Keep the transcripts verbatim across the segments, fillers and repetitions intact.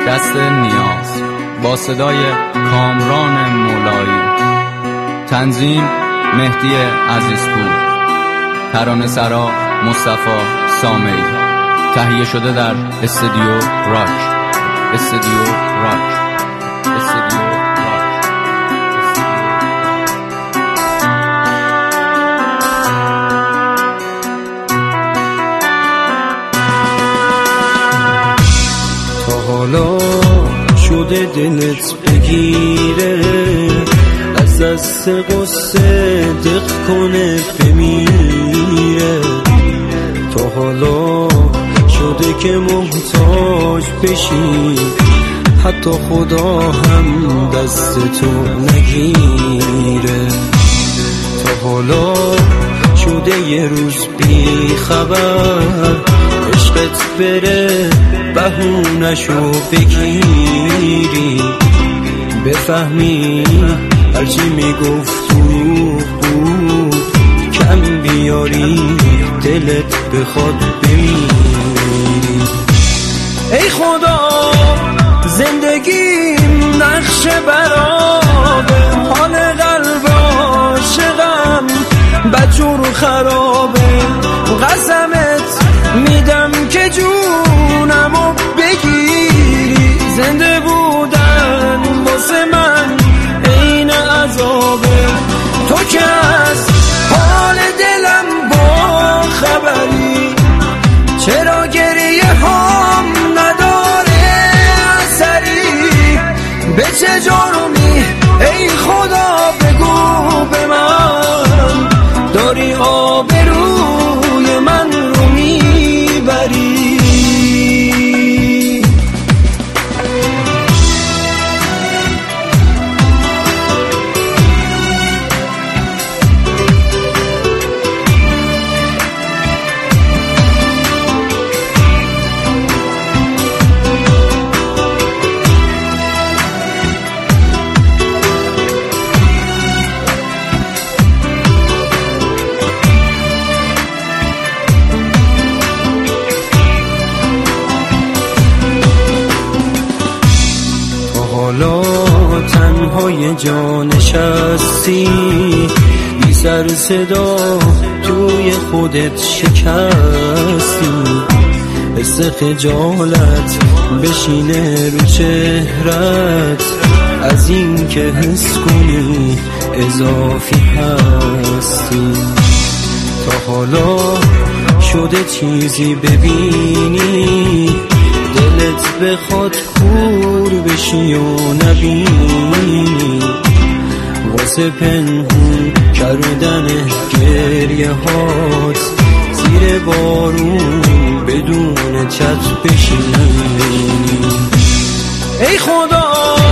دست نیاز با صدای کامران مولایی، تنظیم مهدی عزیزپور، ترانه سرا مصطفی سامعی، تهیه شده در استودیو راک. استودیو راک. استودیو راک. تا حالا شده دلت بگیره، از دست قصه دق کنه بمیره. تا حالا شده که محتاج بشی، حتی خدا هم دست تو نگیره. تا حالا شده یه روز بی خبر، عشقت بره بهونشو بگیری، بفهمی هرچی میگفت دروغ بود، کم بیاری دلت بخواد بمیری. ای خدا زندگیم نقش برابه، حال قلب عاشقم بدجور و خرابه. قسمت میدم که جونمو بگیری، زنده بودن واسه من عین عذابه. تو که از حال دلم با خبری، چرا گریه هم نداره اثری؟ به چه جرمی ای خدا بگو به من، داری آبروی من رو میبری؟ حالا تنهای جا نشستی، بی سر صدا توی خودت شکستی. حس خجالت بشینه رو چهرت، از این که حس کنی اضافی هستی. تا حالا شده چیزی ببینی، دلت بخواد کور بشی و نبینی، واسه پنهون کردن گریه هات، زیر بارون بدون چت بشینی. ای خدا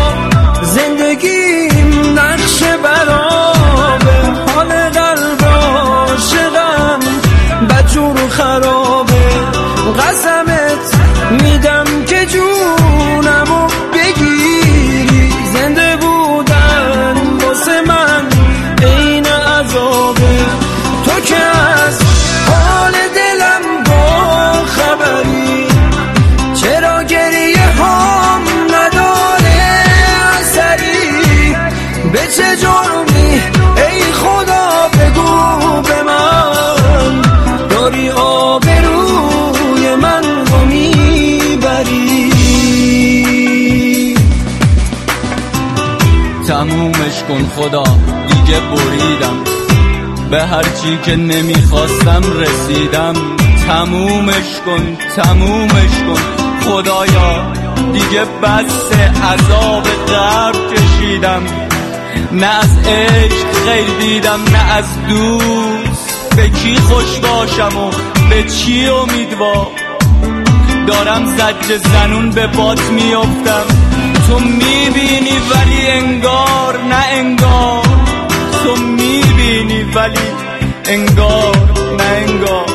زندگیم نقش برابه، حال قلب عاشقم بدجور و خرابه. قسمت میدم که جونمو بگیری، زنده بودن واسه من عین عذابه. تو که از حال دلم با خبری، چرا گریه هم نداره اثری؟ به چه جرمی ای خدا بگو به من، داری آبروی من رو میبری؟ تمومش کن خدا، دیگه بریدم، به هرچی که نمیخواستم رسیدم. تمومش کن، تمومش کن خدایا، دیگه بس عذاب غرب کشیدم. نه از عشق خیر دیدم، نه از دوست. به کی خوش باشم و به چی امیدوار؟ دارم زجر زنون به باد میافتم، تو میبینی ولی انگار نه انگار. تو میبینی ولی انگار نه انگار.